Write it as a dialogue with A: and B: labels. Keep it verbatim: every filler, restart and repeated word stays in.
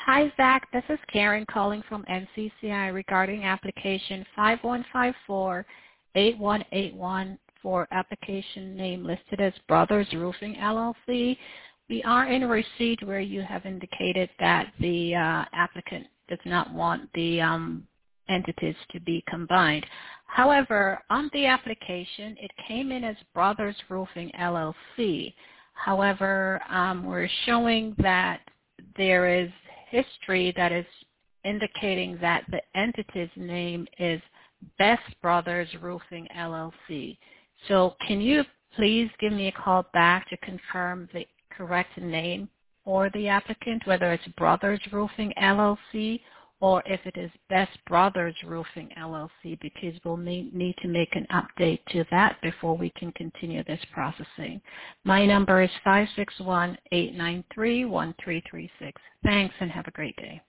A: Hi, Zach. This is Karen calling from N C C I regarding application five one five four, eight one eight one for application name listed as Brothers Roofing, L L C. We are in a receipt where you have indicated that the uh, applicant does not want the um, entities to be combined. However, on the application, it came in as Brothers Roofing, L L C. However, um, we're showing that there is history that is indicating that the entity's name is Best Brothers Roofing, L L C. So can you please give me a call back to confirm the correct name for the applicant, whether it's Brothers Roofing, L L C, or if it is Best Brothers Roofing, L L C, because we'll need, need to make an update to that before we can continue this processing. My number is five six one, eight nine three, one three three six. Thanks and have a great day.